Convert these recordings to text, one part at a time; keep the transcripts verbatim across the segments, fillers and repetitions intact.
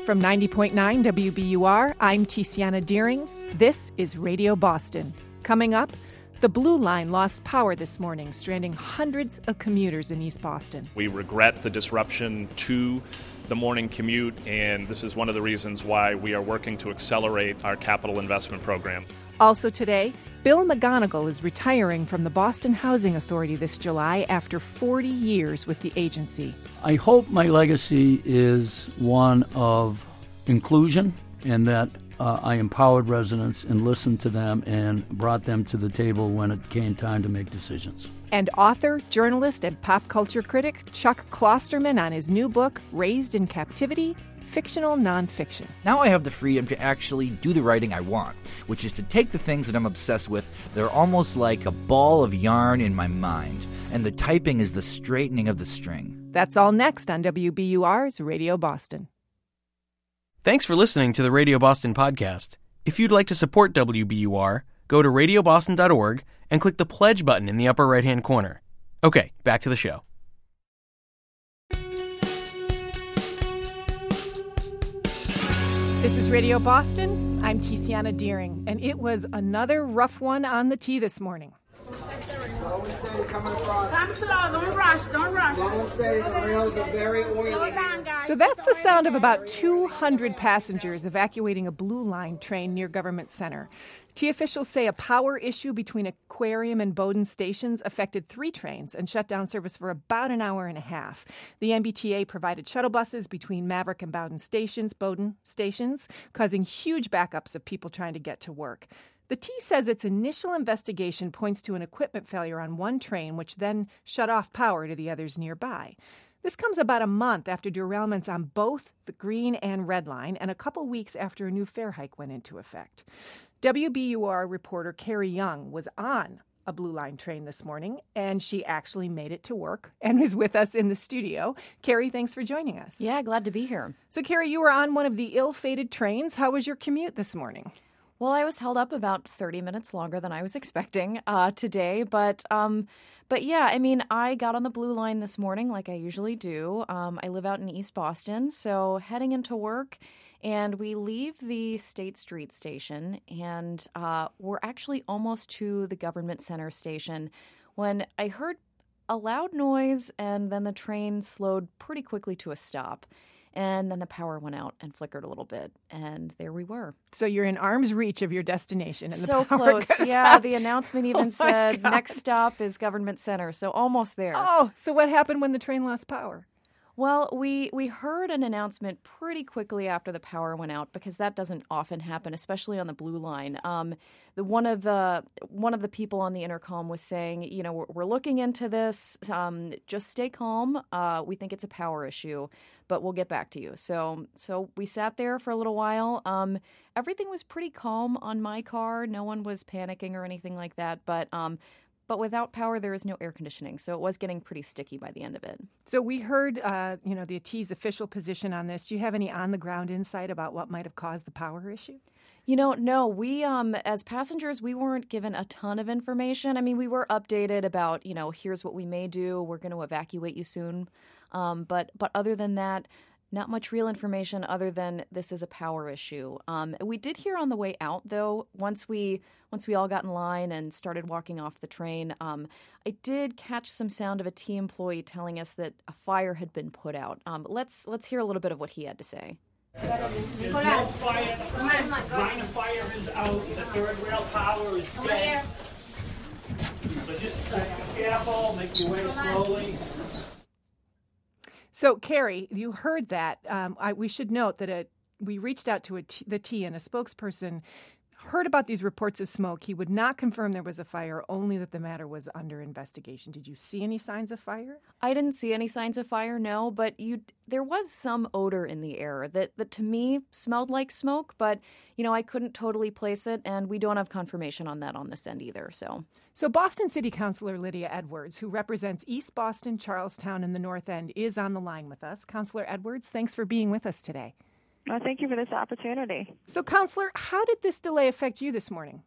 From ninety point nine W B U R, I'm Tiziana Deering. This is Radio Boston. Coming up, the Blue Line lost power this morning, stranding hundreds of commuters in East Boston. We regret the disruption to the morning commute, and this is one of the reasons why we are working to accelerate our capital investment program. Also today, Bill McGonigal is retiring from the Boston Housing Authority this July after forty years with the agency. I hope my legacy is one of inclusion and that uh, I empowered residents and listened to them and brought them to the table when it came time to make decisions. And author, journalist, and pop culture critic Chuck Klosterman on his new book, Raised in Captivity, Fictional Nonfiction. Now I have the freedom to actually do the writing I want, which is to take the things that I'm obsessed with. They're almost like a ball of yarn in my mind, and the typing is the straightening of the string. That's all next on W B U R's Radio Boston. Thanks for listening to the Radio Boston podcast. If you'd like to support W B U R, go to radio boston dot org and click the pledge button in the upper right-hand corner. Okay, back to the show. This is Radio Boston. I'm Tiziana Deering, and it was another rough one on the T this morning. Slow and steady coming across. Come slow, don't rush, don't rush. Slow and steady, the rails are very oily. Slow down, guys. So that's the sound of about two hundred passengers evacuating a Blue Line train near Government Center. T officials say a power issue between Aquarium and Bowdoin stations affected three trains and shut down service for about an hour and a half. The M B T A provided shuttle buses between Maverick and Bowdoin stations, Bowdoin stations, causing huge backups of people trying to get to work. The T says its initial investigation points to an equipment failure on one train, which then shut off power to the others nearby. This comes about a month after derailments on both the Green and Red Line and a couple weeks after a new fare hike went into effect. W B U R reporter Carrie Young was on a Blue Line train this morning, and she actually made it to work and is with us in the studio. Carrie, thanks for joining us. Yeah, glad to be here. So, Carrie, you were on one of the ill-fated trains. How was your commute this morning? Well, I was held up about thirty minutes longer than I was expecting uh, today, but um, but yeah, I mean, I got on the Blue Line this morning like I usually do. Um, I live out in East Boston, so heading into work, and we leave the State Street station, and uh, we're actually almost to the Government Center station when I heard a loud noise, and then the train slowed pretty quickly to a stop. And then the power went out and flickered a little bit, and there we were. So you're in arm's reach of your destination. And so the power close. goes Yeah, out. The announcement even Oh said, God. next stop is Government Center, so almost there. Oh, so what happened when the train lost power? Well, we, we heard an announcement pretty quickly after the power went out because that doesn't often happen, especially on the Blue Line. Um, the one of the one of the people on the intercom was saying, you know, we're, we're looking into this. Um, just stay calm. Uh, we think it's a power issue, but we'll get back to you. So so we sat there for a little while. Um, everything was pretty calm on my car. No one was panicking or anything like that, but. Um, But without power, there is no air conditioning, so it was getting pretty sticky by the end of it. So we heard, uh, you know, the T's official position on this. Do you have any on-the-ground insight about what might have caused the power issue? You know, no, we, um, as passengers, we weren't given a ton of information. I mean, we were updated about, you know, here's what we may do. We're going to evacuate you soon. Um, but, but other than that, not much real information other than this is a power issue. Um, we did hear on the way out, though, once we once we all got in line and started walking off the train, um, I did catch some sound of a T employee telling us that a fire had been put out. Um, let's let's hear a little bit of what he had to say. There's no fire. Line of fire is out. The third rail tower is dead. So just uh, be careful. Make your way slowly. So, Carrie, you heard that. Um, I, we should note that a, we reached out to a T, the T, and a spokesperson heard about these reports of smoke. He would not confirm there was a fire, only that the matter was under investigation. Did you see any signs of fire? I didn't see any signs of fire, no, but you there was some odor in the air that, that to me smelled like smoke, but, you know, I couldn't totally place it, and we don't have confirmation on that on this end either, so... So Boston City Councilor Lydia Edwards, who represents East Boston, Charlestown, and the North End, is on the line with us. Councilor Edwards, thanks for being with us today. Well, thank you for this opportunity. So, Councilor, how did this delay affect you this morning?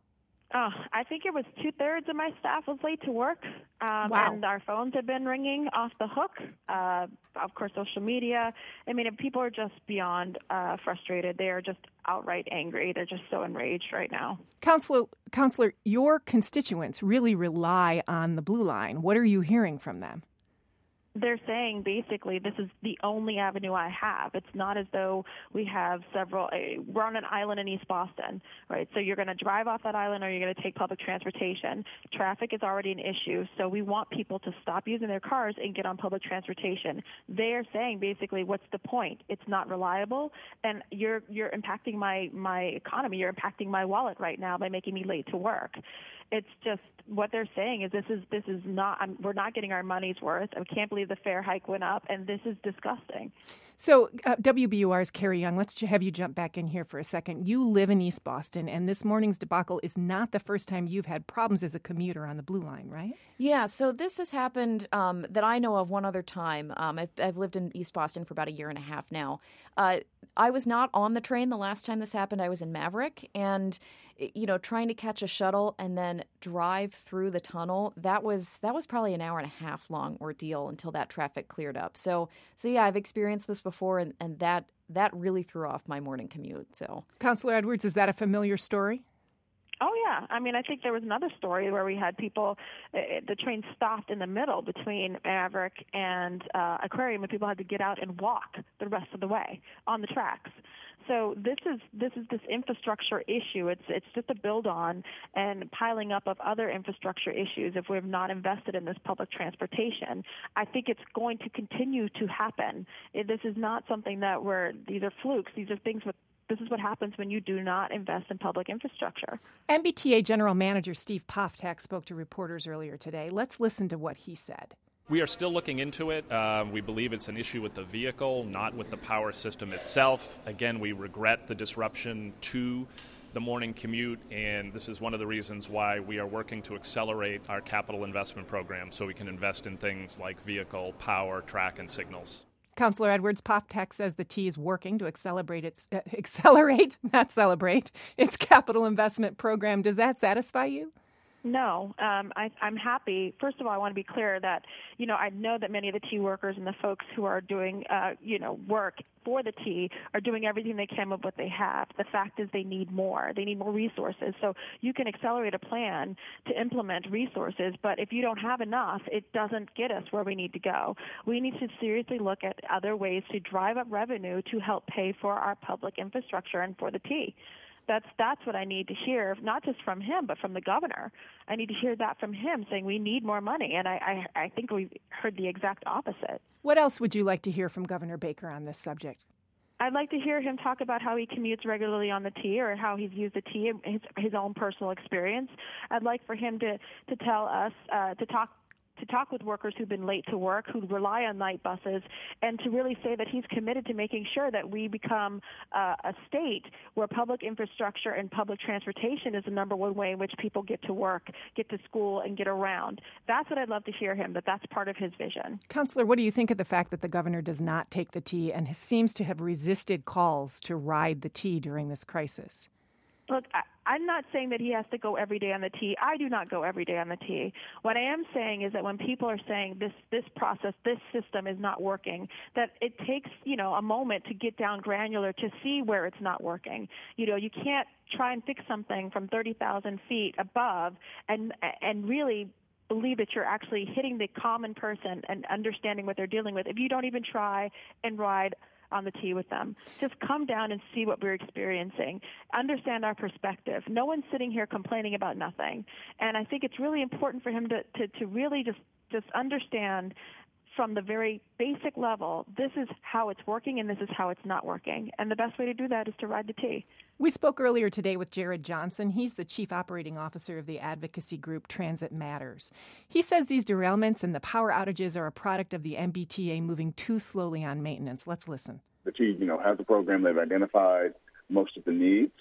Oh, I think it was two-thirds of my staff was late to work, um, Wow. and our phones have been ringing off the hook. Uh, of course, social media. I mean, people are just beyond uh, frustrated. They are just outright angry. They're just so enraged right now. Counselor, Counselor, your constituents really rely on the Blue Line. What are you hearing from them? They're saying basically this is the only avenue I have. It's not as though we have several. Uh, we're on an island in East Boston, right? So you're going to drive off that island or you're going to take public transportation. Traffic is already an issue, so we want people to stop using their cars and get on public transportation. They're saying basically, what's the point? It's not reliable, and you're you're impacting my my economy. You're impacting my wallet right now by making me late to work. It's just what they're saying is this is this is not I'm, we're not getting our money's worth. I can't believe the fare hike went up, and this is disgusting. So uh, W B U R's Carrie Young, let's have you jump back in here for a second. You live in East Boston, and this morning's debacle is not the first time you've had problems as a commuter on the Blue Line, right? Yeah, so this has happened um, that I know of one other time. Um, I've, I've lived in East Boston for about a year and a half now. Uh, I was not on the train the last time this happened. I was in Maverick, and you know, trying to catch a shuttle and then drive through the tunnel, that was that was probably an hour and a half long ordeal until that traffic cleared up. So, so yeah, I've experienced this before, and, and that that really threw off my morning commute. So, Counselor Edwards, is that a familiar story? Oh, yeah. I mean, I think there was another story where we had people, uh, the train stopped in the middle between Maverick and uh, Aquarium, and people had to get out and walk the rest of the way on the tracks. So this is this is this infrastructure issue. It's it's just a build on and piling up of other infrastructure issues if we've not invested in this public transportation. I think it's going to continue to happen. This is not something that we're, these are flukes. These are things with This is what happens when you do not invest in public infrastructure. M B T A General Manager Steve Poftak spoke to reporters earlier today. Let's listen to what he said. We are still looking into it. Uh, we believe it's an issue with the vehicle, not with the power system itself. Again, we regret the disruption to the morning commute, and this is one of the reasons why we are working to accelerate our capital investment program so we can invest in things like vehicle, power, track, and signals. Counselor Edwards, Poftak says the T is working to accelerate its uh, accelerate, not celebrate, its capital investment program. Does that satisfy you? No, um, I, I'm happy. First of all, I want to be clear that, you know, I know that many of the T workers and the folks who are doing, uh, you know, work for the T are doing everything they can with what they have. The fact is they need more. They need more resources. So you can accelerate a plan to implement resources, but if you don't have enough, it doesn't get us where we need to go. We need to seriously look at other ways to drive up revenue to help pay for our public infrastructure and for the T. That's that's what I need to hear, not just from him, but from the governor. I need to hear that from him, saying we need more money, and I, I, I think we've heard the exact opposite. What else would you like to hear from Governor Baker on this subject? I'd like to hear him talk about how he commutes regularly on the T or how he's used the T in his, his own personal experience. I'd like for him to, to tell us, uh, to talk to talk with workers who've been late to work, who rely on night buses, and to really say that he's committed to making sure that we become uh, a state where public infrastructure and public transportation is the number one way in which people get to work, get to school, and get around. That's what I'd love to hear him, that that's part of his vision. Counselor, what do you think of the fact that the governor does not take the T and seems to have resisted calls to ride the T during this crisis? Look, I, I'm not saying that he has to go every day on the T. I do not go every day on the T. What I am saying is that when people are saying this this process, this system is not working, that it takes, you know, a moment to get down granular to see where it's not working. You know, you can't try and fix something from thirty thousand feet above and and really believe that you're actually hitting the common person and understanding what they're dealing with if you don't even try and ride on the T with them. Just come down and see what we're experiencing. Understand our perspective. No one's sitting here complaining about nothing. And I think it's really important for him to, to, to really just, just understand from the very basic level, this is how it's working and this is how it's not working. And the best way to do that is to ride the T. We spoke earlier today with Jared Johnson. He's the chief operating officer of the advocacy group Transit Matters. He says these derailments and the power outages are a product of the M B T A moving too slowly on maintenance. Let's listen. The T, you know, has a program. They've identified most of the needs.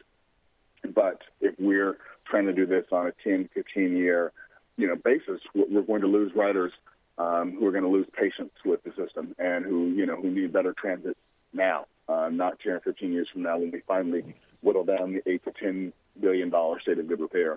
But if we're trying to do this on a ten, fifteen-year, you know, basis, we're going to lose riders um, who are going to lose patience with the system and who, you know, who need better transit now, uh, not ten or fifteen years from now when we finally whittle down the eight to ten billion dollars state of good repair.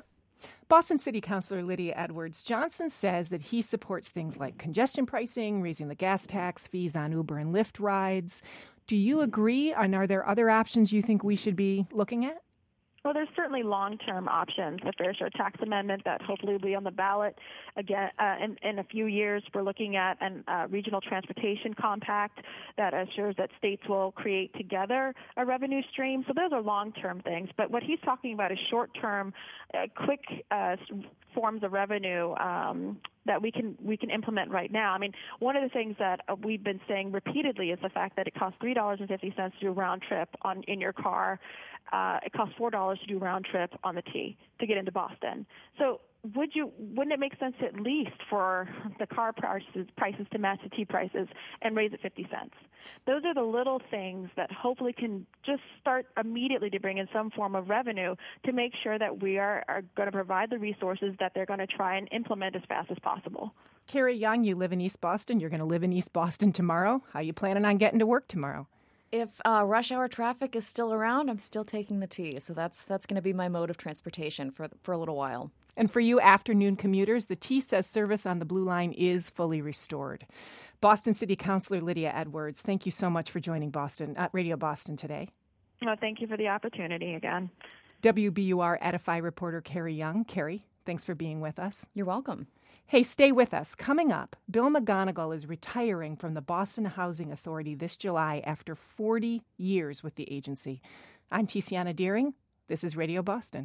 Boston City Councilor Lydia Edwards-Johnson says that he supports things like congestion pricing, raising the gas tax, fees on Uber and Lyft rides. Do you agree? And are there other options you think we should be looking at? Well, there's certainly long-term options. The Fair Share Tax Amendment that hopefully will be on the ballot again uh, in, in a few years. We're looking at a uh, regional transportation compact that assures that states will create together a revenue stream. So those are long-term things. But what he's talking about is short-term, uh, quick uh, forms of revenue um, that we can we can implement right now. I mean, one of the things that we've been saying repeatedly is the fact that it costs three dollars and fifty cents to do a round trip on in your car. Uh, it costs four dollars to do a round trip on the T to get into Boston. So would you wouldn't it make sense at least for the car prices prices to match the T prices and raise it fifty cents? Those are the little things that hopefully can just start immediately to bring in some form of revenue to make sure that we are, are going to provide the resources that they're going to try and implement as fast as possible. Carrie Young, you live in East Boston. You're going to live in East Boston tomorrow. How are you planning on getting to work tomorrow? If uh, rush hour traffic is still around, I'm still taking the T. So that's that's going to be my mode of transportation for for a little while. And for you afternoon commuters, the T says service on the Blue Line is fully restored. Boston City Councilor Lydia Edwards, thank you so much for joining Boston at Radio Boston today. Well, thank you for the opportunity again. W B U R Edify reporter Carrie Young. Carrie, thanks for being with us. You're welcome. Hey, stay with us. Coming up, Bill McGonigal is retiring from the Boston Housing Authority this July after forty years with the agency. I'm Tiziana Deering. This is Radio Boston.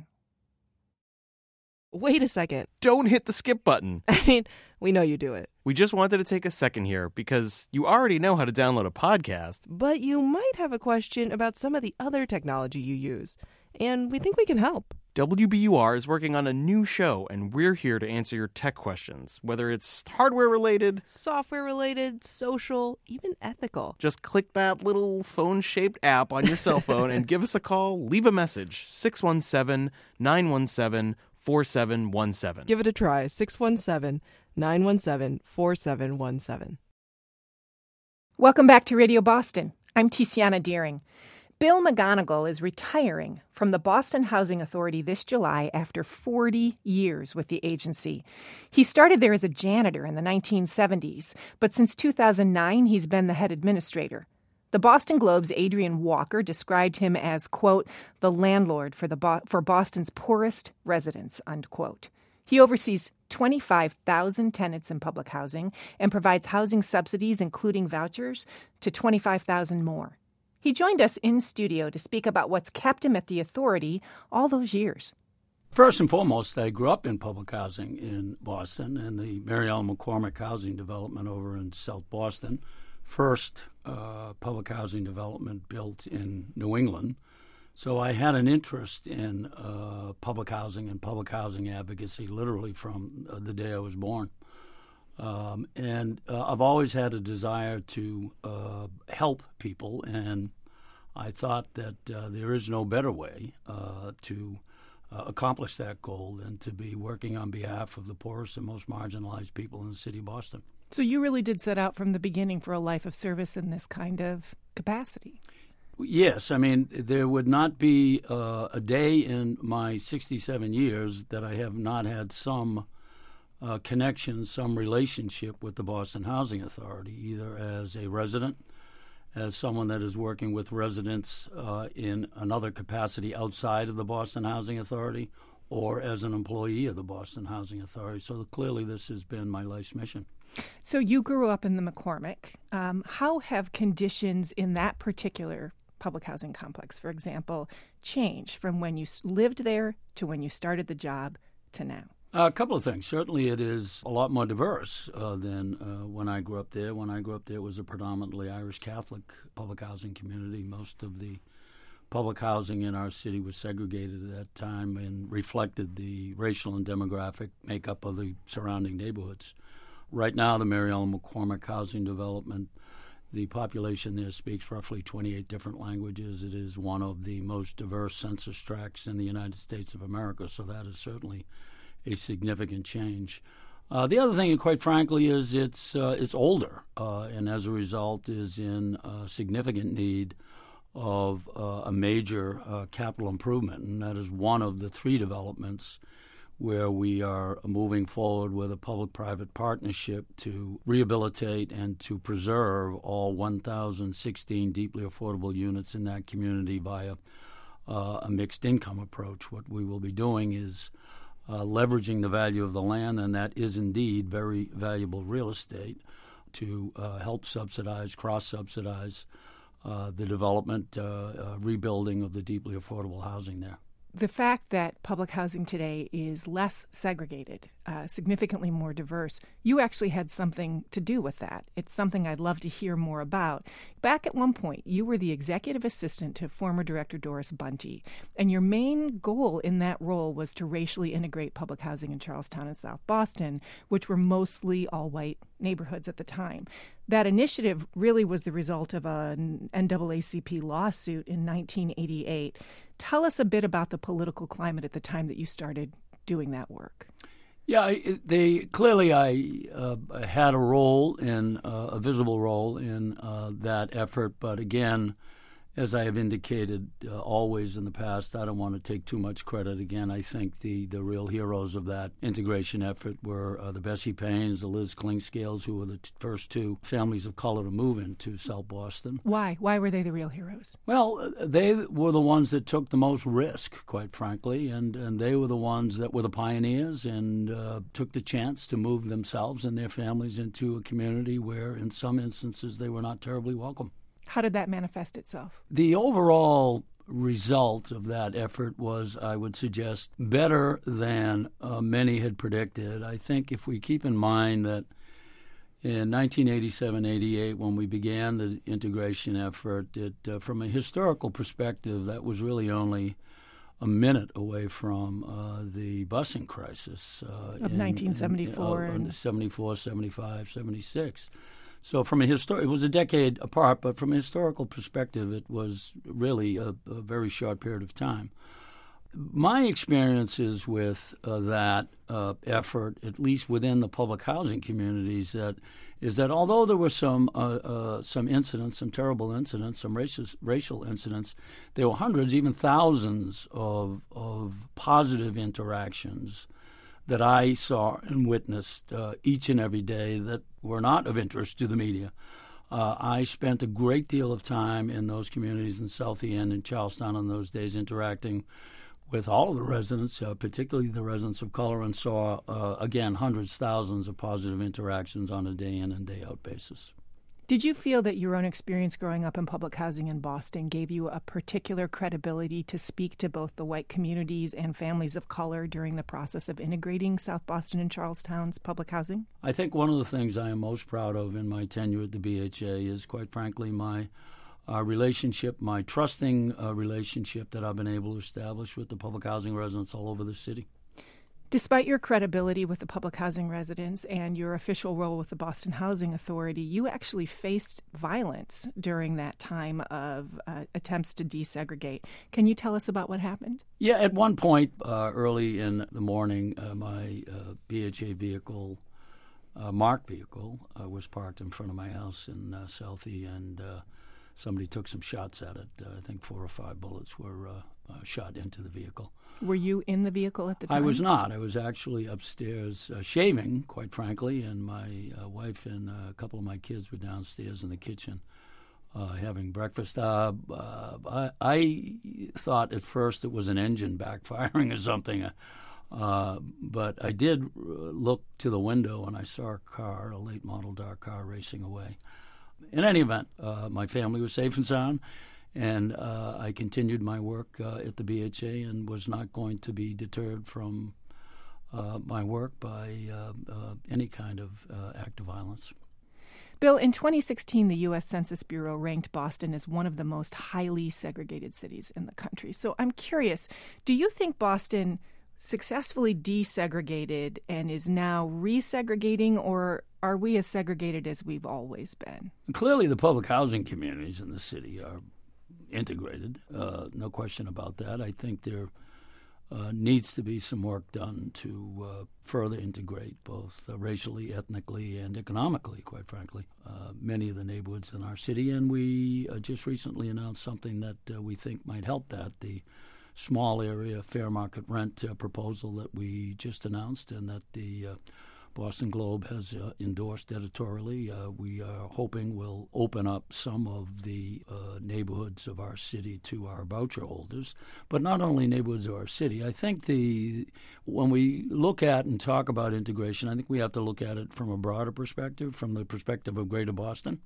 Wait a second. Don't hit the skip button. I mean, we know you do it. We just wanted to take a second here because you already know how to download a podcast. But you might have a question about some of the other technology you use, and we think we can help. W B U R is working on a new show, and we're here to answer your tech questions, whether it's hardware-related, software-related, social, even ethical. Just click that little phone-shaped app on your cell phone and give us a call. Leave a message, six one seven, nine one seven, four seven one seven. Give it a try, six one seven, nine one seven, four seven one seven. Welcome back to Radio Boston. I'm Tiziana Deering. Bill McGonigal is retiring from the Boston Housing Authority this July after forty years with the agency. He started there as a janitor in the nineteen seventies, but since two thousand nine, he's been the head administrator. The Boston Globe's Adrian Walker described him as, quote, the landlord for, the Bo- for Boston's poorest residents, unquote. He oversees twenty-five thousand tenants in public housing and provides housing subsidies, including vouchers, to twenty-five thousand more. He joined us in studio to speak about what's kept him at the authority all those years. First and foremost, I grew up in public housing in Boston and the Mary Ellen McCormick housing development over in South Boston. First uh, public housing development built in New England. So I had an interest in uh, public housing and public housing advocacy literally from uh, the day I was born. Um, and uh, I've always had a desire to uh, help people, and I thought that uh, there is no better way uh, to uh, accomplish that goal than to be working on behalf of the poorest and most marginalized people in the city of Boston. So you really did set out from the beginning for a life of service in this kind of capacity. Yes. I mean, there would not be uh, a day in my sixty-seven years that I have not had some uh, connection, some relationship with the Boston Housing Authority, either as a resident, as someone that is working with residents uh, in another capacity outside of the Boston Housing Authority, or as an employee of the Boston Housing Authority. So clearly this has been my life's mission. So you grew up in the McCormick. Um, how have conditions in that particular public housing complex, for example, changed from when you lived there to when you started the job to now? A couple of things. Certainly it is a lot more diverse uh, than uh, when I grew up there. When I grew up there, it was a predominantly Irish Catholic public housing community. Most of the public housing in our city was segregated at that time and reflected the racial and demographic makeup of the surrounding neighborhoods. Right now, the Mary Ellen McCormick housing development, the population there speaks roughly twenty-eight different languages. It is one of the most diverse census tracts in the United States of America, so that is certainly a significant change. Uh, the other thing, quite frankly, is it's uh, it's older, uh, and as a result is in uh, significant need of uh, a major uh, capital improvement, and that is one of the three developments where we are moving forward with a public-private partnership to rehabilitate and to preserve all one thousand sixteen deeply affordable units in that community via uh, a mixed income approach. What we will be doing is uh, leveraging the value of the land, and that is indeed very valuable real estate, to uh, help subsidize, cross-subsidize uh, the development, uh, uh, rebuilding of the deeply affordable housing there. The fact that public housing today is less segregated, uh, significantly more diverse, you actually had something to do with that. It's something I'd love to hear more about. Back at one point, you were the executive assistant to former director Doris Bunty, and your main goal in that role was to racially integrate public housing in Charlestown and South Boston, which were mostly all-white neighborhoods at the time. That initiative really was the result of an N double A C P lawsuit in nineteen eighty-eight. Tell us a bit about the political climate at the time that you started doing that work. Yeah, they clearly I uh, had a role in uh, a visible role in uh, that effort, but again, as I have indicated uh, always in the past, I don't want to take too much credit. Again, I think the, the real heroes of that integration effort were uh, the Bessie Paynes, the Liz Klingscales, who were the t- first two families of color to move into South Boston. Why? Why were they the real heroes? Well, they were the ones that took the most risk, quite frankly, and, and they were the ones that were the pioneers and uh, took the chance to move themselves and their families into a community where, in some instances, they were not terribly welcome. How did that manifest itself? The overall result of that effort was, I would suggest, better than uh, many had predicted. I think if we keep in mind that in nineteen eighty-seven eighty-eight, when we began the integration effort, it, uh, from a historical perspective, that was really only a minute away from uh, the busing crisis. Uh, of in, nineteen seventy-four. In, uh, and... seventy-four, seventy-five, seventy-six. So from a histor- it was a decade apart, but from a historical perspective, it was really a, a very short period of time. My experiences with uh, that uh, effort, at least within the public housing communities, that is that although there were some uh, uh, some incidents, some terrible incidents, some racist, racial incidents, there were hundreds, even thousands of of positive interactions that I saw and witnessed uh, each and every day that were not of interest to the media. Uh, I spent a great deal of time in those communities in Southie and in Charlestown in those days interacting with all of the residents, uh, particularly the residents of color, and saw, uh, again, hundreds, thousands of positive interactions on a day-in and day-out basis. Did you feel that your own experience growing up in public housing in Boston gave you a particular credibility to speak to both the white communities and families of color during the process of integrating South Boston and Charlestown's public housing? I think one of the things I am most proud of in my tenure at the B H A is, quite frankly, my uh, relationship, my trusting uh, relationship that I've been able to establish with the public housing residents all over the city. Despite your credibility with the public housing residents and your official role with the Boston Housing Authority, you actually faced violence during that time of uh, attempts to desegregate. Can you tell us about what happened? Yeah, at one point uh, early in the morning, uh, my uh, B H A vehicle, uh, marked vehicle, uh, was parked in front of my house in uh, Southie, and uh, somebody took some shots at it. Uh, I think four or five bullets were uh, uh, shot into the vehicle. Were you in the vehicle at the time? I was not. I was actually upstairs uh, shaving, quite frankly, and my uh, wife and uh, a couple of my kids were downstairs in the kitchen uh, having breakfast. Uh, uh, I, I thought at first it was an engine backfiring or something, uh, but I did look to the window and I saw a car, a late model dark car, racing away. In any event, uh, my family was safe and sound. And uh, I continued my work uh, at the B H A and was not going to be deterred from uh, my work by uh, uh, any kind of uh, act of violence. Bill, in twenty sixteen, the U S Census Bureau ranked Boston as one of the most highly segregated cities in the country. So I'm curious, do you think Boston successfully desegregated and is now resegregating, or are we as segregated as we've always been? Clearly, the public housing communities in the city are integrated, uh, no question about that. I think there uh, needs to be some work done to uh, further integrate both uh, racially, ethnically, and economically, quite frankly, uh, many of the neighborhoods in our city. And we uh, just recently announced something that uh, we think might help that, the small area fair market rent uh, proposal that we just announced and that the uh, Boston Globe has uh, endorsed editorially. Uh, we are hoping will open up some of the uh, neighborhoods of our city to our voucher holders, but not only neighborhoods of our city. I think the when we look at and talk about integration, I think we have to look at it from a broader perspective, from the perspective of Greater Boston.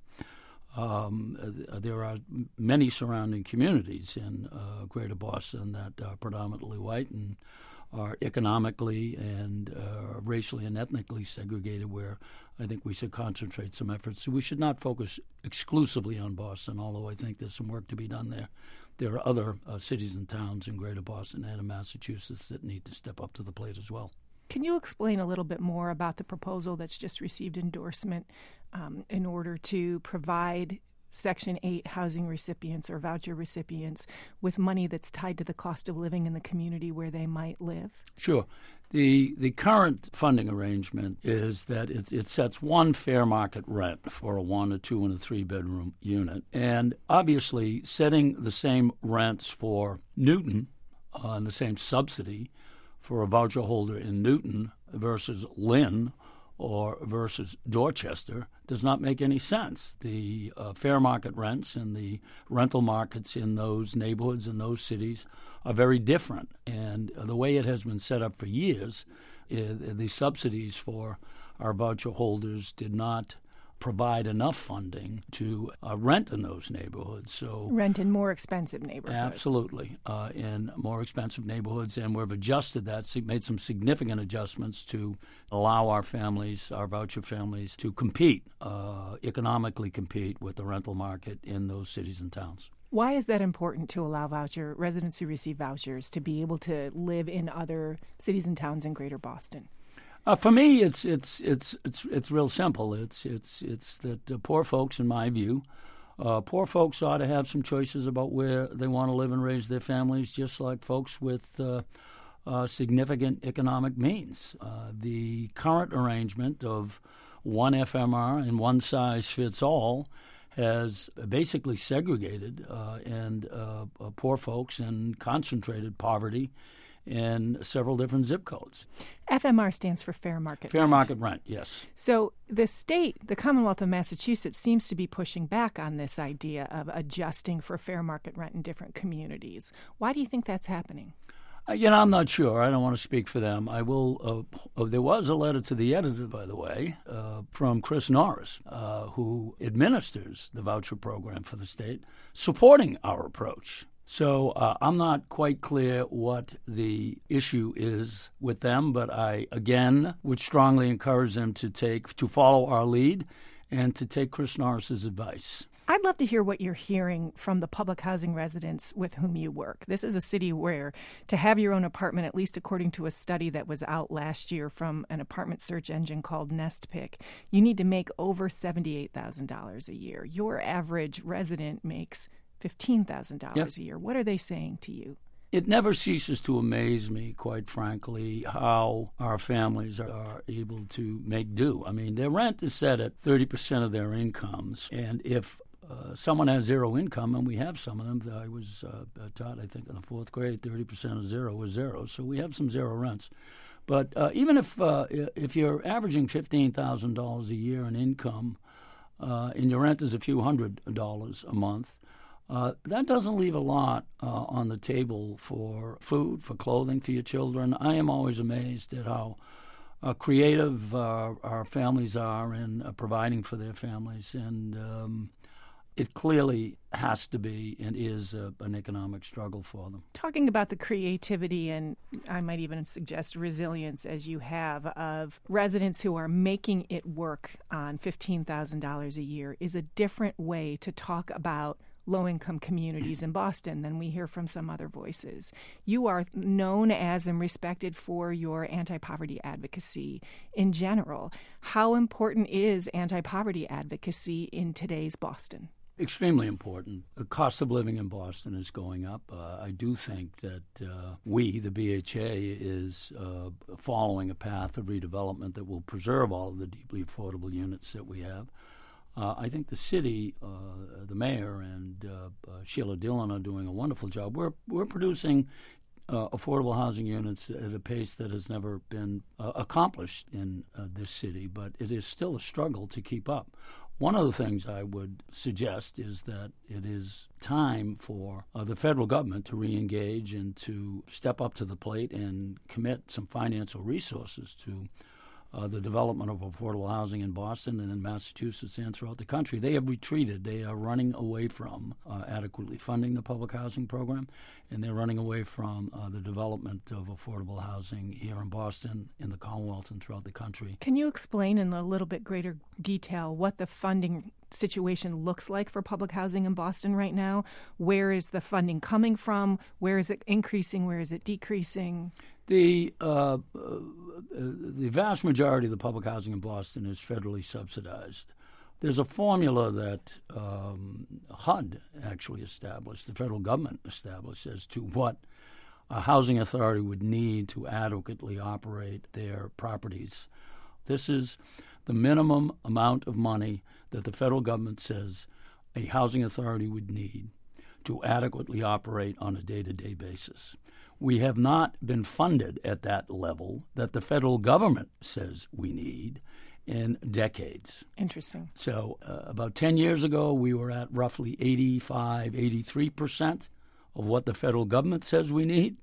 Um, uh, there are many surrounding communities in uh, Greater Boston that are predominantly white and are economically and uh, racially and ethnically segregated, where I think we should concentrate some efforts. So we should not focus exclusively on Boston, although I think there's some work to be done there. There are other uh, cities and towns in Greater Boston and in Massachusetts that need to step up to the plate as well. Can you explain a little bit more about the proposal that's just received endorsement um, in order to provide Section eight housing recipients or voucher recipients with money that's tied to the cost of living in the community where they might live? Sure. The the current funding arrangement is that it, it sets one fair market rent for a one, a two, and a three-bedroom unit. And obviously, setting the same rents for Newton uh, and the same subsidy for a voucher holder in Newton versus Lynn or versus Dorchester does not make any sense. The uh, fair market rents and the rental markets in those neighborhoods and those cities are very different. And uh, the way it has been set up for years, uh, the subsidies for our voucher holders did not provide enough funding to uh, rent in those neighborhoods. So rent in more expensive neighborhoods. Absolutely, uh, in more expensive neighborhoods, and we've adjusted that, made some significant adjustments to allow our families, our voucher families, to compete, uh, economically compete with the rental market in those cities and towns. Why is that important to allow voucher residents who receive vouchers to be able to live in other cities and towns in Greater Boston? Uh, for me, it's it's it's it's it's real simple. It's it's it's that uh, poor folks, in my view, uh, poor folks ought to have some choices about where they want to live and raise their families, just like folks with uh, uh, significant economic means. Uh, the current arrangement of one F M R and one size fits all has basically segregated uh, and uh, uh, poor folks and concentrated poverty in several different zip codes. F M R stands for fair market fair rent. market rent, yes. So the state, the Commonwealth of Massachusetts, seems to be pushing back on this idea of adjusting for fair market rent in different communities. Why do you think that's happening? Uh, you know, I'm not sure. I don't want to speak for them. I will. Uh, uh, there was a letter to the editor, by the way, uh, from Chris Norris, uh, who administers the voucher program for the state, supporting our approach. So uh, I'm not quite clear what the issue is with them, but I, again, would strongly encourage them to take to follow our lead and to take Chris Norris's advice. I'd love to hear what you're hearing from the public housing residents with whom you work. This is a city where to have your own apartment, at least according to a study that was out last year from an apartment search engine called NestPick, you need to make over seventy-eight thousand dollars a year. Your average resident makes fifteen thousand dollars yep. a year. What are they saying to you? It never ceases to amaze me, quite frankly, how our families are able to make do. I mean, their rent is set at thirty percent of their incomes. And if uh, someone has zero income, and we have some of them, I was uh, taught, I think, in the fourth grade, thirty percent of zero was zero. So we have some zero rents. But uh, even if uh, if you're averaging fifteen thousand dollars a year in income uh, and your rent is a few hundred dollars a month, Uh, that doesn't leave a lot uh, on the table for food, for clothing, for your children. I am always amazed at how uh, creative uh, our families are in uh, providing for their families, and um, it clearly has to be and is a, an economic struggle for them. Talking about the creativity and I might even suggest resilience as you have of residents who are making it work on fifteen thousand dollars a year is a different way to talk about low-income communities in Boston than we hear from some other voices. You are known as and respected for your anti-poverty advocacy in general. How important is anti-poverty advocacy in today's Boston? Extremely important. The cost of living in Boston is going up. Uh, I do think that uh, we, the B H A, is uh, following a path of redevelopment that will preserve all of the deeply affordable units that we have. Uh, I think the city, uh, the mayor, and uh, uh, Sheila Dillon are doing a wonderful job. We're we're producing uh, affordable housing units at a pace that has never been uh, accomplished in uh, this city, but it is still a struggle to keep up. One of the things I would suggest is that it is time for uh, the federal government to reengage and to step up to the plate and commit some financial resources to uh, the development of affordable housing in Boston and in Massachusetts and throughout the country. They have retreated. They are running away from uh, adequately funding the public housing program, and they're running away from uh, the development of affordable housing here in Boston, in the Commonwealth, and throughout the country. Can you explain in a little bit greater detail what the funding situation looks like for public housing in Boston right now? Where is the funding coming from? Where is it increasing? Where is it decreasing? The uh, uh, the vast majority of the public housing in Boston is federally subsidized. There's a formula that um, H U D actually established, the federal government established, as to what a housing authority would need to adequately operate their properties. This is the minimum amount of money that the federal government says a housing authority would need to adequately operate on a day-to-day basis. We have not been funded at that level that the federal government says we need in decades. Interesting. So uh, about ten years ago, we were at roughly eighty-five, eighty-three percent of what the federal government says we need.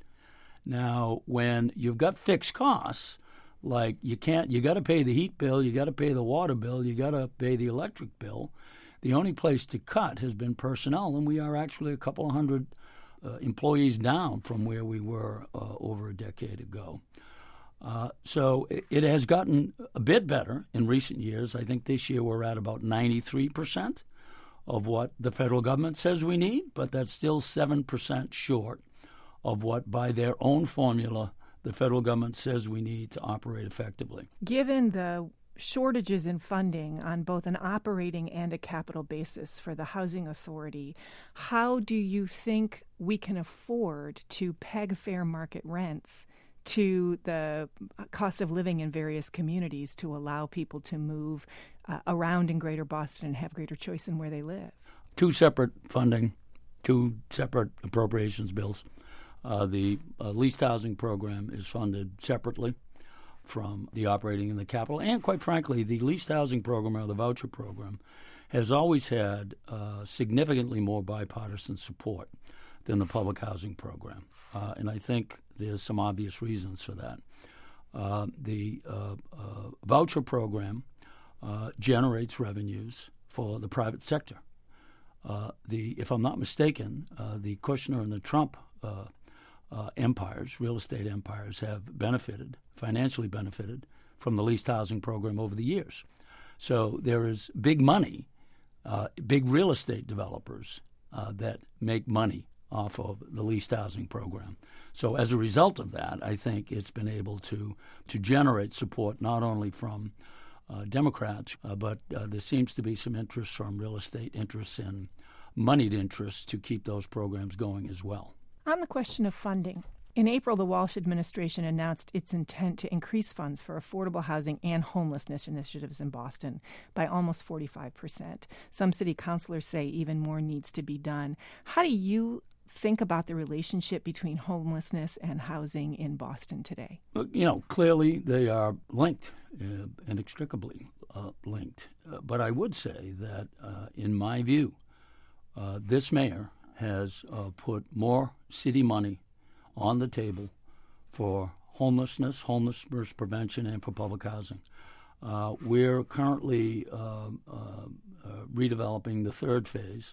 Now, when you've got fixed costs, like you can't, you got to pay the heat bill, you got to pay the water bill, you got to pay the electric bill. The only place to cut has been personnel, and we are actually a couple of hundred uh, employees down from where we were uh, over a decade ago. Uh, so it, it has gotten a bit better in recent years. I think this year we're at about ninety-three percent of what the federal government says we need, but that's still seven percent short of what, by their own formula, the federal government says we need to operate effectively. Given the shortages in funding on both an operating and a capital basis for the housing authority, how do you think we can afford to peg fair market rents to the cost of living in various communities to allow people to move uh, around in Greater Boston and have greater choice in where they live? Two separate funding, two separate appropriations bills. Uh, the uh, leased housing program is funded separately from the operating and the capital. And quite frankly, the leased housing program, or the voucher program, has always had uh, significantly more bipartisan support than the public housing program. Uh, and I think there's some obvious reasons for that. Uh, the uh, uh, voucher program uh, generates revenues for the private sector. Uh, the, if I'm not mistaken, uh, the Kushner and the Trump uh, uh, empires, real estate empires, have benefited, financially benefited, from the leased housing program over the years. So there is big money, uh, big real estate developers uh, that make money off of the leased housing program. So as a result of that, I think it's been able to to generate support not only from uh, Democrats, uh, but uh, there seems to be some interest from real estate interests and moneyed interests to keep those programs going as well. On the question of funding, in April, the Walsh administration announced its intent to increase funds for affordable housing and homelessness initiatives in Boston by almost forty-five percent. Some city councilors say even more needs to be done. How do you think about the relationship between homelessness and housing in Boston today? You know, clearly they are linked, uh, inextricably uh, linked. Uh, but I would say that, uh, in my view, uh, this mayor has uh, put more city money on the table for homelessness, homelessness prevention, and for public housing. Uh, we're currently uh, uh, uh, redeveloping the third phase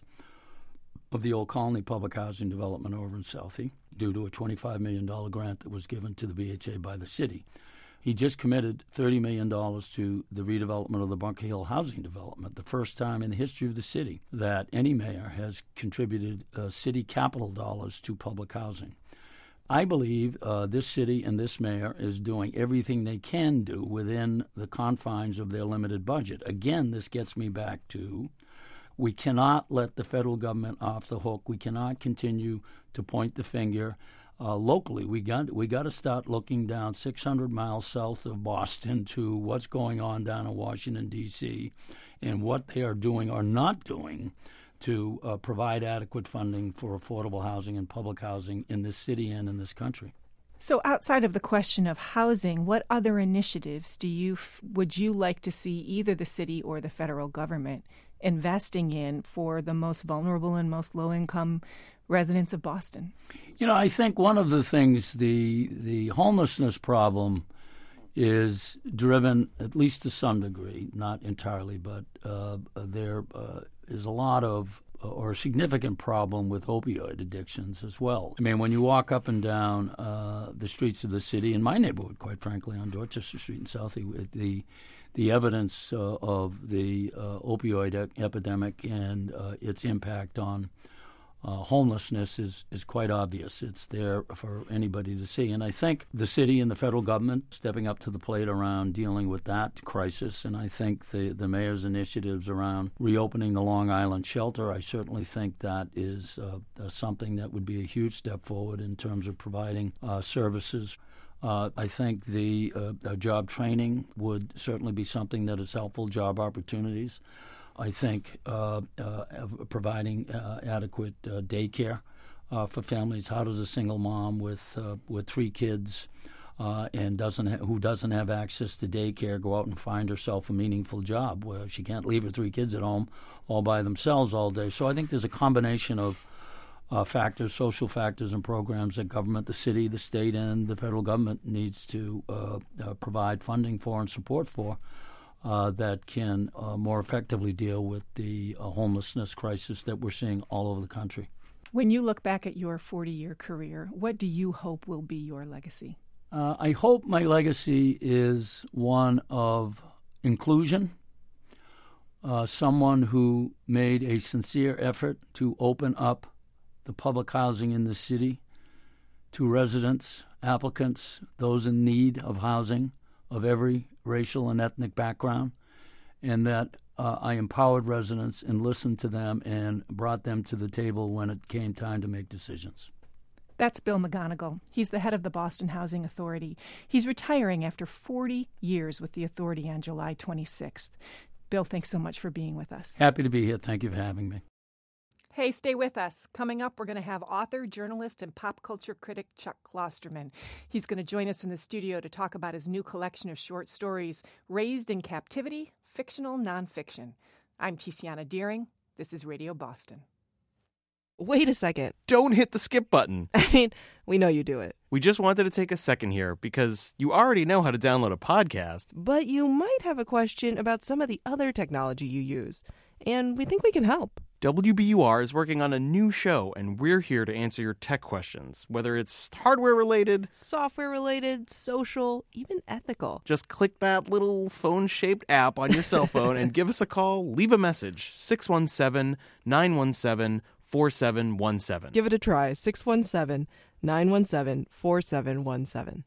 of the Old Colony Public Housing Development over in Southie due to a twenty-five million dollars grant that was given to the B H A by the city. He just committed thirty million dollars to the redevelopment of the Bunker Hill housing development, the first time in the history of the city that any mayor has contributed uh, city capital dollars to public housing. I believe uh, this city and this mayor is doing everything they can do within the confines of their limited budget. Again, this gets me back to we cannot let the federal government off the hook. We cannot continue to point the finger. Uh, locally, we got we got to start looking down six hundred miles south of Boston to what's going on down in Washington, D C, and what they are doing or not doing to uh, provide adequate funding for affordable housing and public housing in this city and in this country. So outside of the question of housing, what other initiatives do you would you like to see either the city or the federal government investing in for the most vulnerable and most low-income residents of Boston? You know, I think one of the things, the the homelessness problem is driven, at least to some degree, not entirely, but uh, there uh, is a lot of or a significant problem with opioid addictions as well. I mean, when you walk up and down uh, the streets of the city, in my neighborhood, quite frankly, on Dorchester Street in Southie, the the evidence uh, of the uh, opioid e- epidemic and uh, its impact on uh, homelessness is, is quite obvious. It's there for anybody to see. And I think the city and the federal government stepping up to the plate around dealing with that crisis, and I think the, the mayor's initiatives around reopening the Long Island shelter, I certainly think that is uh, uh, something that would be a huge step forward in terms of providing uh, services. Uh, I think the uh, uh, job training would certainly be something that is helpful, job opportunities. I think uh, uh, providing uh, adequate uh, daycare uh, for families. How does a single mom with uh, with three kids uh, and doesn't ha- who doesn't have access to daycare go out and find herself a meaningful job where she can't leave her three kids at home all by themselves all day? So I think there's a combination of uh, factors, social factors and programs that government, the city, the state, and the federal government needs to uh, uh, provide funding for and support for. Uh, that can uh, more effectively deal with the uh, homelessness crisis that we're seeing all over the country. When you look back at your forty-year career, what do you hope will be your legacy? Uh, I hope my legacy is one of inclusion, uh, someone who made a sincere effort to open up the public housing in the city to residents, applicants, those in need of housing, of every racial and ethnic background, and that uh, I empowered residents and listened to them and brought them to the table when it came time to make decisions. That's Bill McGonigal. He's the head of the Boston Housing Authority. He's retiring after forty years with the authority on July twenty-sixth. Bill, thanks so much for being with us. Happy to be here. Thank you for having me. Hey, stay with us. Coming up, we're going to have author, journalist, and pop culture critic Chuck Klosterman. He's going to join us in the studio to talk about his new collection of short stories, Raised in Captivity, Fictional Nonfiction. I'm Tiziana Deering. This is Radio Boston. Wait a second. Don't hit the skip button. I mean, we know you do it. We just wanted to take a second here because you already know how to download a podcast. But you might have a question about some of the other technology you use, and we think we can help. W B U R is working on a new show, and we're here to answer your tech questions, whether it's hardware-related, software-related, social, even ethical. Just click that little phone-shaped app on your cell phone and give us a call. Leave a message, six one seven, nine one seven, four seven one seven. Give it a try, six one seven, nine one seven, four seven one seven.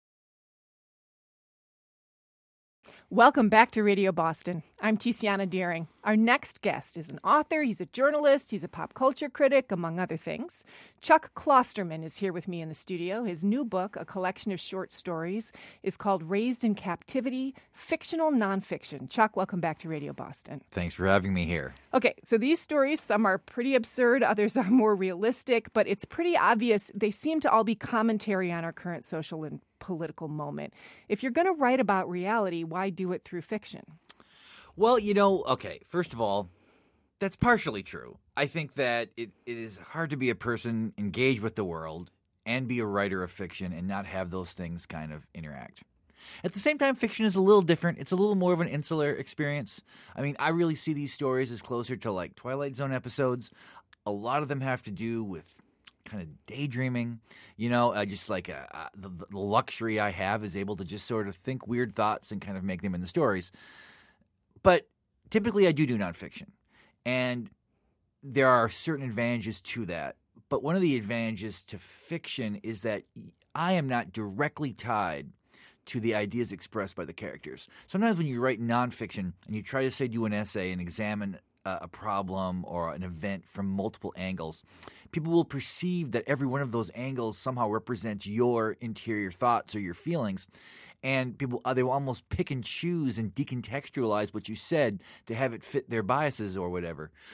Welcome back to Radio Boston. I'm Tiziana Deering. Our next guest is an author, he's a journalist, he's a pop culture critic, among other things. Chuck Klosterman is here with me in the studio. His new book, a collection of short stories, is called Raised in Captivity, Fictional Nonfiction. Chuck, welcome back to Radio Boston. Thanks for having me here. Okay, so these stories, some are pretty absurd, others are more realistic, but it's pretty obvious they seem to all be commentary on our current social and political moment. If you're going to write about reality, why do it through fiction? Well, you know, okay, first of all, that's partially true. I think that it, it is hard to be a person engaged with the world and be a writer of fiction and not have those things kind of interact. At the same time, fiction is a little different. It's a little more of an insular experience. I mean, I really see these stories as closer to like Twilight Zone episodes. A lot of them have to do with kind of daydreaming, you know, uh, just like uh, uh, the, the luxury I have is able to just sort of think weird thoughts and kind of make them in the stories. But typically I do do nonfiction, and there are certain advantages to that. But one of the advantages to fiction is that I am not directly tied to the ideas expressed by the characters. Sometimes when you write nonfiction and you try to, say, do an essay and examine a problem or an event from multiple angles, people will perceive that every one of those angles somehow represents your interior thoughts or your feelings, and people they will almost pick and choose and decontextualize what you said to have it fit their biases or whatever.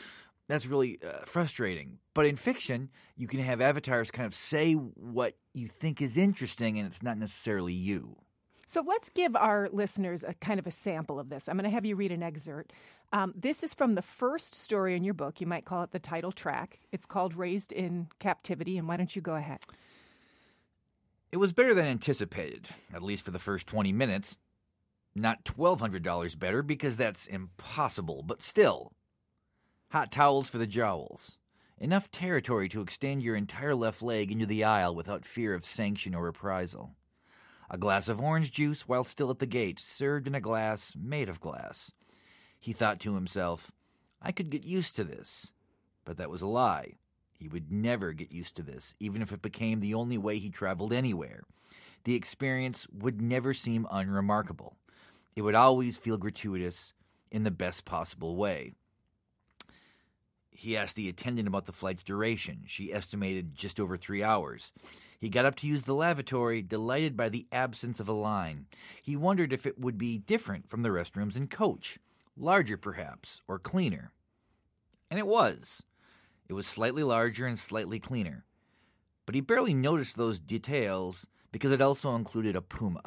that's really uh, frustrating. But in fiction, you can have avatars kind of say what you think is interesting, and it's not necessarily you. So let's give our listeners a kind of a sample of this. I'm going to have you read an excerpt. Um, this is from the first story in your book. You might call it the title track. It's called Raised in Captivity, and why don't you go ahead? It was better than anticipated, at least for the first twenty minutes. Not twelve hundred dollars better, because that's impossible, but still. Hot towels for the jowls. Enough territory to extend your entire left leg into the aisle without fear of sanction or reprisal. A glass of orange juice while still at the gate, served in a glass made of glass. He thought to himself, I could get used to this. But that was a lie. He would never get used to this, even if it became the only way he traveled anywhere. The experience would never seem unremarkable. It would always feel gratuitous in the best possible way. He asked the attendant about the flight's duration. She estimated just over three hours. He got up to use the lavatory, delighted by the absence of a line. He wondered if it would be different from the restrooms in coach, larger perhaps, or cleaner. And it was. It was slightly larger and slightly cleaner. But he barely noticed those details because it also included a puma.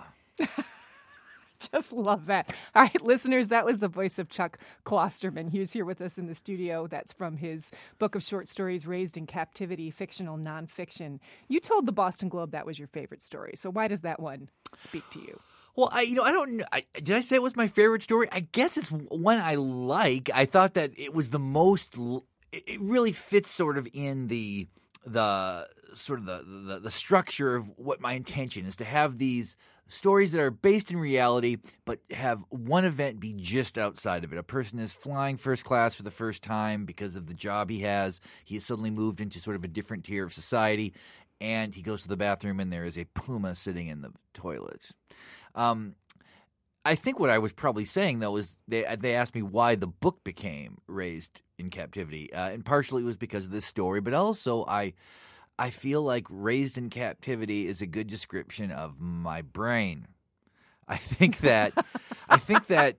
Just love that. All right, listeners, that was the voice of Chuck Klosterman. He was here with us in the studio. That's from his book of short stories, Raised in Captivity, fictional nonfiction. You told the Boston Globe that was your favorite story. So why does that one speak to you? Well, I, you know, I don't know. I, did I say it was my favorite story? I guess it's one I like. I thought that it was the most. It really fits sort of in the the sort of the, the the structure of what my intention is, to have these stories that are based in reality, but have one event be just outside of it. A person is flying first class for the first time because of the job he has. He has suddenly moved into sort of a different tier of society, and he goes to the bathroom, and there is a puma sitting in the toilet. Um, I think what I was probably saying, though, is they they asked me why the book became Raised in Captivity, uh, and partially it was because of this story, but also I I feel like Raised in Captivity is a good description of my brain. I think that I think that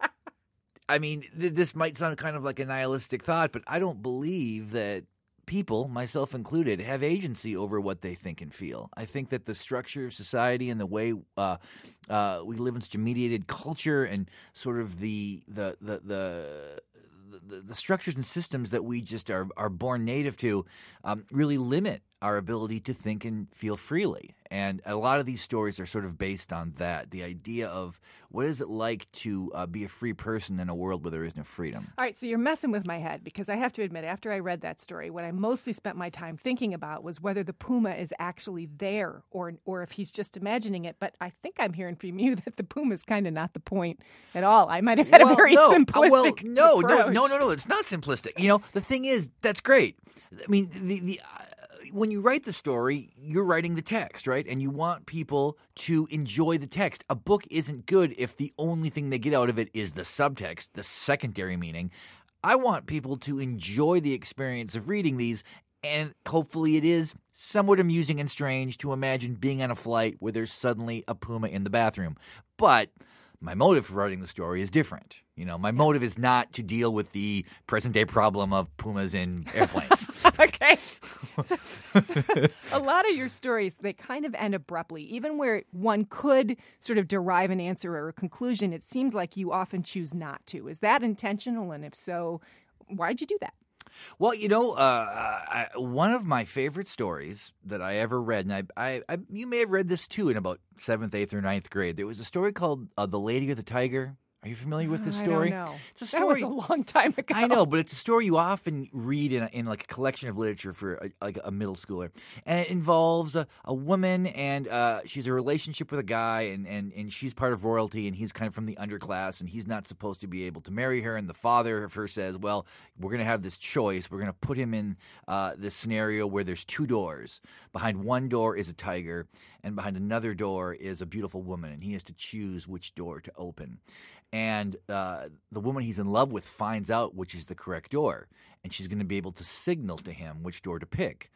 I mean th- this might sound kind of like a nihilistic thought, but I don't believe that people, myself included, have agency over what they think and feel. I think that the structure of society and the way uh, uh, we live in such a mediated culture, and sort of the the the the, the, the structures and systems that we just are are born native to, um, really limit our ability to think and feel freely. And a lot of these stories are sort of based on that, the idea of what is it like to uh, be a free person in a world where there is no freedom. All right, so you're messing with my head, because I have to admit, after I read that story, what I mostly spent my time thinking about was whether the puma is actually there, or or if he's just imagining it. But I think I'm hearing from you that the puma is kind of not the point at all. I might have had well, a very no. simplistic well, no, approach. no, no, no, no, it's not simplistic. You know, the thing is, that's great. I mean, the the. Uh, When you write the story, you're writing the text, right? And you want people to enjoy the text. A book isn't good if the only thing they get out of it is the subtext, the secondary meaning. I want people to enjoy the experience of reading these, and hopefully it is somewhat amusing and strange to imagine being on a flight where there's suddenly a puma in the bathroom. But my motive for writing the story is different. You know, my motive is not to deal with the present-day problem of pumas in airplanes. Okay. So, so a lot of your stories, they kind of end abruptly. Even where one could sort of derive an answer or a conclusion, it seems like you often choose not to. Is that intentional? And if so, why'd you do that? Well, you know, uh, I, one of my favorite stories that I ever read, and I, I, I, you may have read this too in about seventh, eighth, or ninth grade. There was a story called uh, "The Lady or the Tiger." Are you familiar with this story? I don't know. It's a story. That was a long time ago. I know, but it's a story you often read in, a, in like a collection of literature for a, like a middle schooler, and it involves a, a woman, and uh, she's a relationship with a guy, and, and, and she's part of royalty, and he's kind of from the underclass, and he's not supposed to be able to marry her. And the father of her says, "Well, we're going to have this choice. We're going to put him in uh, this scenario where there's two doors. Behind one door is a tiger, and behind another door is a beautiful woman, and he has to choose which door to open." And uh, the woman he's in love with finds out which is the correct door, and she's going to be able to signal to him which door to pick.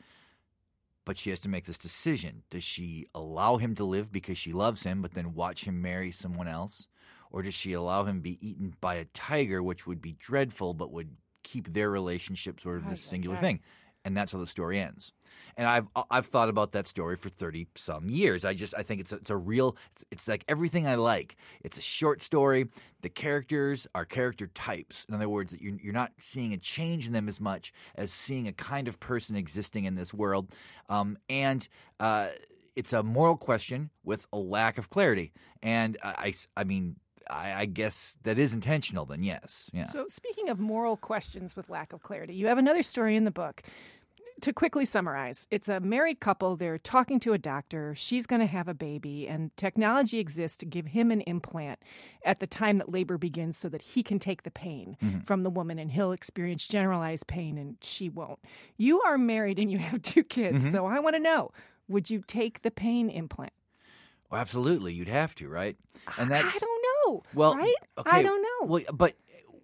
But she has to make this decision. Does she allow him to live because she loves him, but then watch him marry someone else? Or does she allow him to be eaten by a tiger, which would be dreadful, but would keep their relationship sort of Right, this singular okay. thing. And that's how the story ends. And I've I've thought about that story for thirty some years. I just I think it's a, it's a real it's, it's like everything I like. It's a short story. The characters are character types. In other words, you're you're not seeing a change in them as much as seeing a kind of person existing in this world. Um, and uh, it's a moral question with a lack of clarity. And I I, I mean. I, I guess that is intentional, then yes. Yeah. So, speaking of moral questions with lack of clarity, you have another story in the book. To quickly summarize, it's a married couple. They're talking to a doctor. She's going to have a baby, and technology exists to give him an implant at the time that labor begins so that he can take the pain Mm-hmm. from the woman, and he'll experience generalized pain, and she won't. You are married, and you have two kids, Mm-hmm. so I want to know, would you take the pain implant? Well, absolutely, you'd have to, right? And that's I don't know, well, right? okay, I don't know. Well, but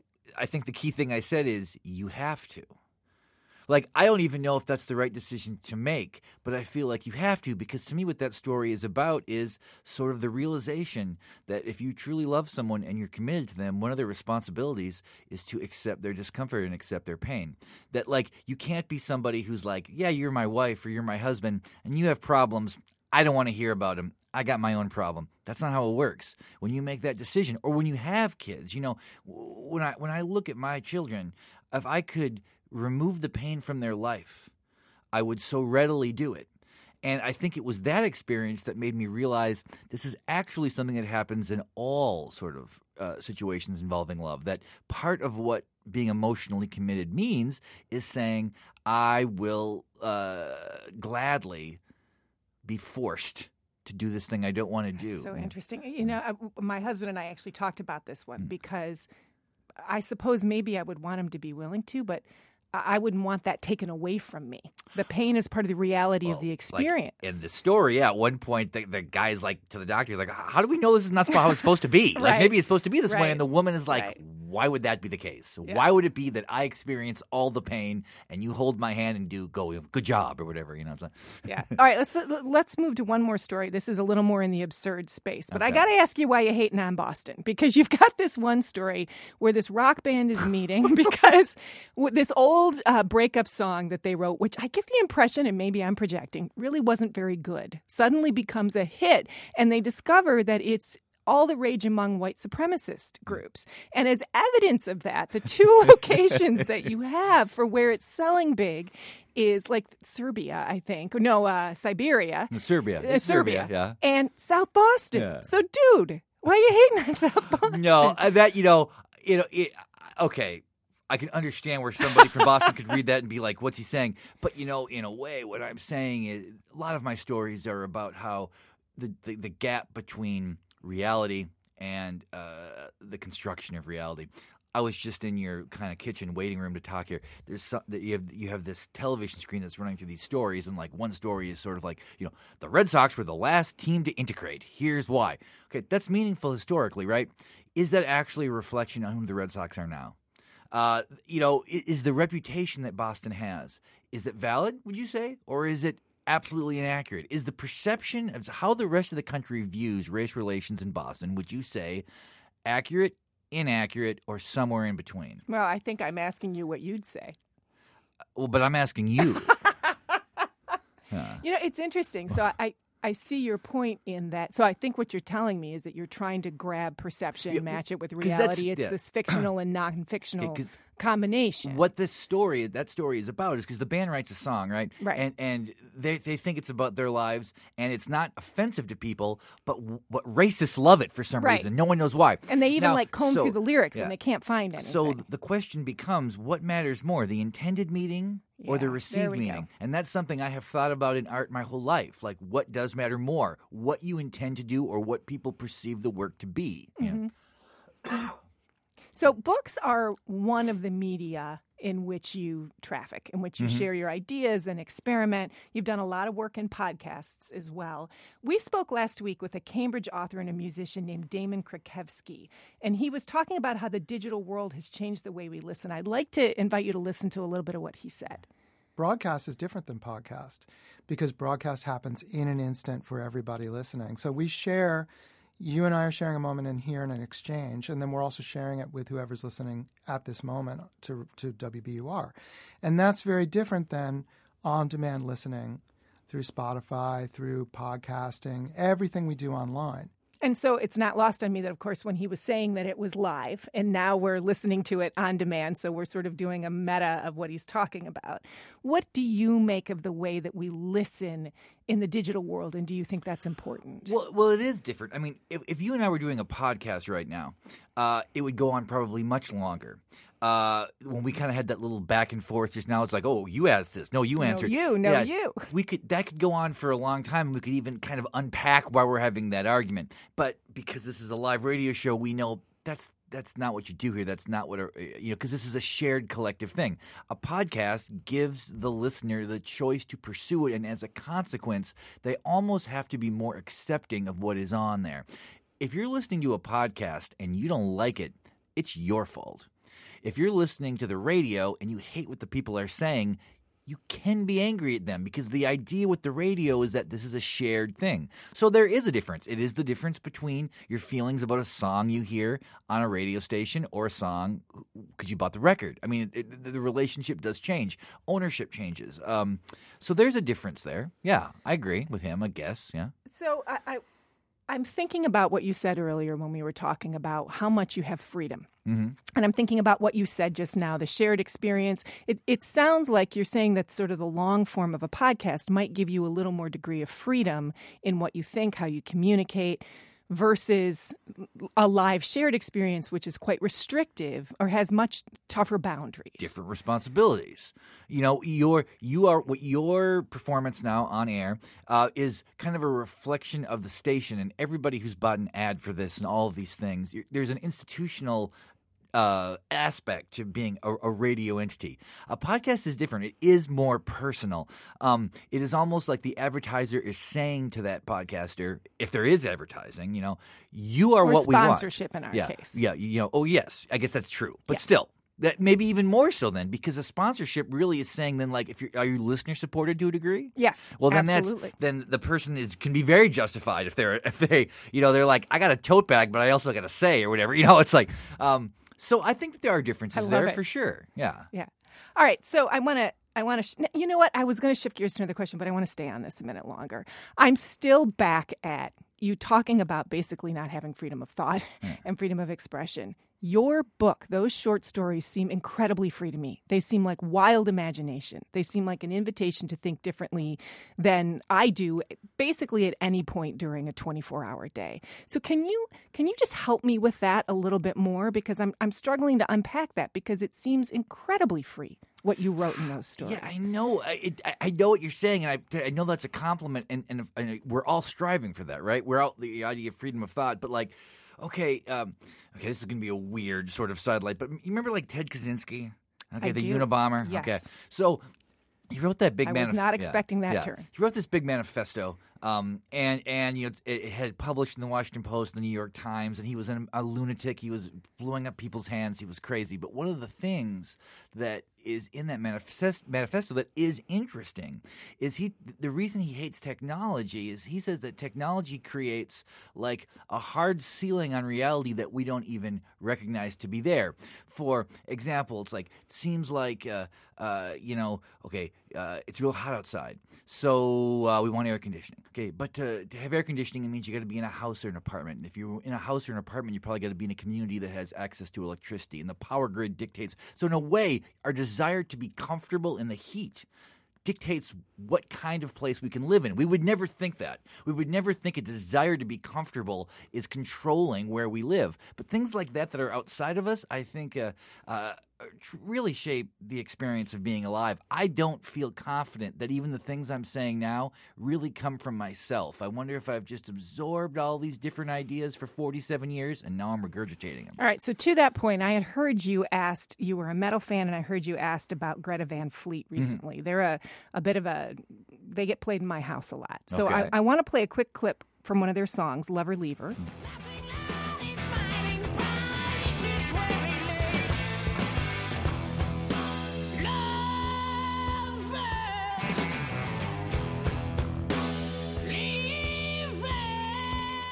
I think the key thing I said is you have to. Like, I don't even know if that's the right decision to make, but I feel like you have to, because to me what that story is about is sort of the realization that if you truly love someone and you're committed to them, one of their responsibilities is to accept their discomfort and accept their pain. That, like, you can't be somebody who's like, yeah, you're my wife or you're my husband, and you have problems. I don't want to hear about them. I got my own problem. That's not how it works. When you make that decision, or when you have kids, you know, when I when I look at my children, if I could remove the pain from their life, I would so readily do it. And I think it was that experience that made me realize this is actually something that happens in all sort of uh, situations involving love. That part of what being emotionally committed means is saying, I will uh, gladly be forced to do this thing I don't want to do. So Yeah. interesting. You know, I, my husband and I actually talked about this one because I suppose maybe I would want him to be willing to, but I I wouldn't want that taken away from me. The pain is part of the reality of the experience. Like in the story, yeah, at one point, the, the guy's like to the doctor, he's like, how do we know this is not how it's supposed to be? Like, Right. maybe it's supposed to be this way. Right. And the woman is like, Right. why would that be the case? Yeah. Why would it be that I experience all the pain and you hold my hand and do, go, good job or whatever, you know what I'm saying? Yeah. All right, let's let's move to one more story. This is a little more in the absurd space. But I Okay. got to ask you why you're hating on Boston, because you've got this one story where this rock band is meeting because w- this old uh, breakup song that they wrote, which I get the impression, and maybe I'm projecting, really wasn't very good, suddenly becomes a hit, and they discover that it's all the rage among white supremacist groups. And as evidence of that, the two locations that you have for where it's selling big is like Serbia, I think. No, uh, Siberia. Serbia. Uh, It's Serbia. yeah. And South Boston. Yeah. So, dude, why are you hating on South Boston? No, uh, that, you know, you know, it, okay. I can understand where somebody from Boston could read that and be like, what's he saying? But, you know, in a way, what I'm saying is a lot of my stories are about how the, the, the gap between reality and uh, the construction of reality. I was just in your kind of kitchen waiting room to talk here. There's some, you have you have this television screen that's running through these stories, and like one story is sort of like, you know, the Red Sox were the last team to integrate. Here's why. Okay, that's meaningful historically, right? Is that actually a reflection on who the Red Sox are now? Uh, you know, is, is the reputation that Boston has, is it valid, would you say, or is it absolutely inaccurate? Is the perception of how the rest of the country views race relations in Boston, would you say, accurate, inaccurate, or somewhere in between? Well, I think I'm asking you what you'd say. Well, but I'm asking you. Yeah. You know, it's interesting. So I, I see your point in that. So I think what you're telling me is that you're trying to grab perception, Yeah, match it with 'cause that's- reality. It's yeah. this fictional and non-fictional Okay, 'cause combination. What this story, that story is about is because the band writes a song, right? Right. And and they, they think it's about their lives, and it's not offensive to people, but w- what racists love it for some Right. reason. No one knows why. And they even Now, like comb so- through the lyrics yeah. and they can't find anything. So th- the question becomes, what matters more, the intended meaning or Yeah, the there received we meaning? go. And that's something I have thought about in art my whole life. Like, what does matter more? What you intend to do or what people perceive the work to be? Yeah. So books are one of the media in which you traffic, in which you Mhm. share your ideas and experiment. You've done a lot of work in podcasts as well. We spoke last week with a Cambridge author and a musician named Damon Krukowski, and he was talking about how the digital world has changed the way we listen. I'd like to invite you to listen to a little bit of what he said. Broadcast is different than podcast because broadcast happens in an instant for everybody listening. So we share, you and I are sharing a moment in here in an exchange, and then we're also sharing it with whoever's listening at this moment to to W B U R. And that's very different than on-demand listening through Spotify, through podcasting, everything we do online. And so it's not lost on me that, of course, when he was saying that it was live, and now we're listening to it on demand, so we're sort of doing a meta of what he's talking about. What do you make of the way that we listen in the digital world, and do you think that's important? Well, well, it is different. I mean, if, if you and I were doing a podcast right now, uh, it would go on probably much longer. Uh, when we kind of had that little back and forth just now, it's like, oh, you asked this. No, you no, answered. you, no, yeah, you. We could that could go on for a long time. We could even kind of unpack why we're having that argument. But because this is a live radio show, we know that's that's not what you do here. That's not what, a, you know, because this is a shared collective thing. A podcast gives the listener the choice to pursue it, and as a consequence, they almost have to be more accepting of what is on there. If you're listening to a podcast and you don't like it, it's your fault. If you're listening to the radio and you hate what the people are saying, you can be angry at them because the idea with the radio is that this is a shared thing. So there is a difference. It is the difference between your feelings about a song you hear on a radio station or a song because you bought the record. I mean, it, it, the relationship does change. Ownership changes. Um, so there's a difference there. Yeah, I agree with him, I guess. Yeah. So I, I, I'm thinking about what you said earlier when we were talking about how much you have freedom. Mm-hmm. And I'm thinking about what you said just now, the shared experience. It, it sounds like you're saying that sort of the long form of a podcast might give you a little more degree of freedom in what you think, how you communicate, versus a live shared experience, which is quite restrictive or has much tougher boundaries. Different responsibilities. You know, your you are what your performance now on air uh, is kind of a reflection of the station and everybody who's bought an ad for this and all of these things. There's an institutional Uh, aspect to being a, a radio entity. A podcast is different. It is more personal. Um, it is almost like the advertiser is saying to that podcaster, if there is advertising, you know, you are or what we want. Sponsorship in our yeah, case. Yeah, you know, oh yes, I guess that's true. But yeah. still, that maybe even more so then, because a sponsorship really is saying then, like, if you're, are you listener supported to a degree? Yes, well, then absolutely. that's then the person is can be very justified if they're if they you know they're like, I got a tote bag, but I also got a say or whatever. You know, it's like. Um, So I think that there are differences there it. for sure. Yeah. Yeah. All right. So I want to. I want to. Sh- you know what? I was going to shift gears to another question, but I want to stay on this a minute longer. I'm still back at you talking about basically not having freedom of thought yeah. and freedom of expression. Your book, those short stories seem incredibly free to me. They seem like wild imagination. They seem like an invitation to think differently than I do basically at any point during a twenty-four hour day. So can you can you just help me with that a little bit more? Because I'm I'm struggling to unpack that because it seems incredibly free what you wrote in those stories. Yeah, I know. I, it, I know what you're saying, and I, I know that's a compliment, and, and, and we're all striving for that, right? We're out the idea of freedom of thought, but like, okay, um, okay, this is going to be a weird sort of sidelight, but you remember like Ted Kaczynski? Okay, I the do. Unabomber? Yes. Okay. So he wrote that big I manif- was not expecting yeah, that yeah. turn. He wrote this big manifesto, um, and, and you know, it, it had published in the Washington Post, the New York Times, and he was an, a lunatic. He was blowing up people's hands. He was crazy. But one of the things that is in that manifest- manifesto that is interesting is he the reason he hates technology is he says that technology creates like a hard ceiling on reality that we don't even recognize to be there. For example, it's like it seems like uh, uh, you know, okay, uh, it's real hot outside, so uh, we want air conditioning. Okay, but to, to have air conditioning, it means you got to be in a house or an apartment. And if you're in a house or an apartment, you probably got to be in a community that has access to electricity, and the power grid dictates. So in a way, our desire to be comfortable in the heat dictates what kind of place we can live in. We would never think that. We would never think a desire to be comfortable is controlling where we live. But things like that that are outside of us, I think, uh, uh, really shape the experience of being alive. I don't feel confident that even the things I'm saying now really come from myself. I wonder if I've just absorbed all these different ideas for forty-seven years and now I'm regurgitating them. All right, so to that point, I had heard you asked, you were a metal fan, and I heard you asked about Greta Van Fleet recently. Mm-hmm. They're a, a bit of a, they get played in my house a lot. So okay. I, I want to play a quick clip from one of their songs, Love or Leave Her. Mm-hmm.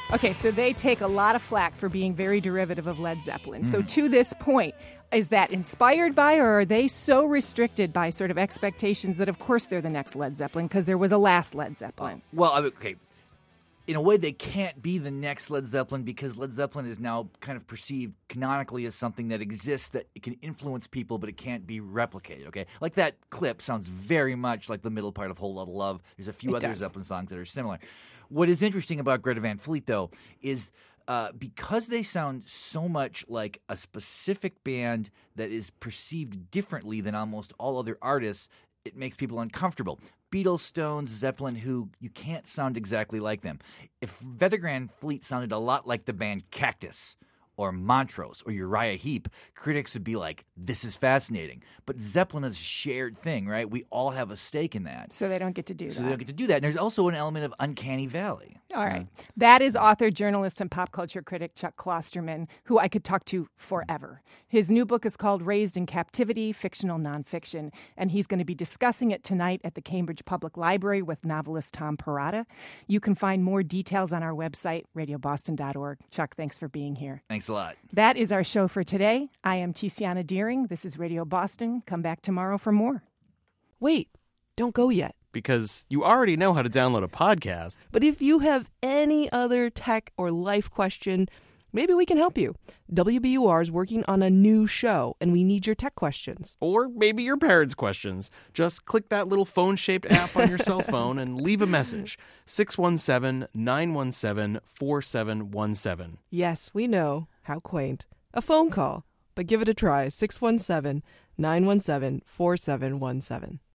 Okay, so they take a lot of flack for being very derivative of Led Zeppelin. Mm. So to this point, is that inspired by, or are they so restricted by sort of expectations that, of course, they're the next Led Zeppelin because there was a last Led Zeppelin? Well, okay. In a way, they can't be the next Led Zeppelin because Led Zeppelin is now kind of perceived canonically as something that exists, that it can influence people, but it can't be replicated, okay? Like that clip sounds very much like the middle part of Whole Lotta Love. There's a few It other does. Zeppelin songs that are similar. What is interesting about Greta Van Fleet, though, is uh, because they sound so much like a specific band that is perceived differently than almost all other artists, it makes people uncomfortable. Beatles, Stones, Zeppelin, Who, you can't sound exactly like them. If Greta Van Fleet sounded a lot like the band Cactus or Montrose or Uriah Heep, critics would be like, this is fascinating. But Zeppelin is a shared thing, right? We all have a stake in that. So they don't get to do So that. they don't get to do that. And there's also an element of uncanny valley. All right. That is author, journalist, and pop culture critic Chuck Klosterman, who I could talk to forever. His new book is called Raised in Captivity, Fictional Nonfiction, and he's going to be discussing it tonight at the Cambridge Public Library with novelist Tom Perrotta. You can find more details on our website, radio boston dot org. Chuck, thanks for being here. Thanks a lot. That is our show for today. I am Tiziana Deering. This is Radio Boston. Come back tomorrow for more. Wait, don't go yet. Because you already know how to download a podcast. But if you have any other tech or life question, maybe we can help you. W B U R is working on a new show, and we need your tech questions. Or maybe your parents' questions. Just click that little phone-shaped app on your cell phone and leave a message. six one seven, nine one seven, four seven one seven. Yes, we know. How quaint. A phone call. But give it a try. six one seven, nine one seven, four seven one seven.